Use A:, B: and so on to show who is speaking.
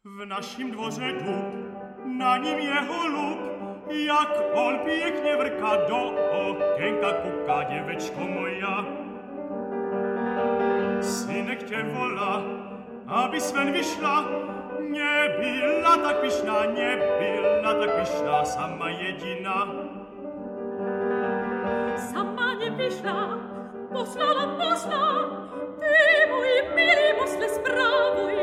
A: W naszym dworze dób, na nim jeho lub, jak on pięknie wrka do okienka kuka, dzieweczko moja. Synek cię wola, aby Sven wyszła, nie była tak pyszna, nie była tak pyszna, sama jedyna.
B: Sama nie pyszna, poslala, ty mój mili, posle sprawuj,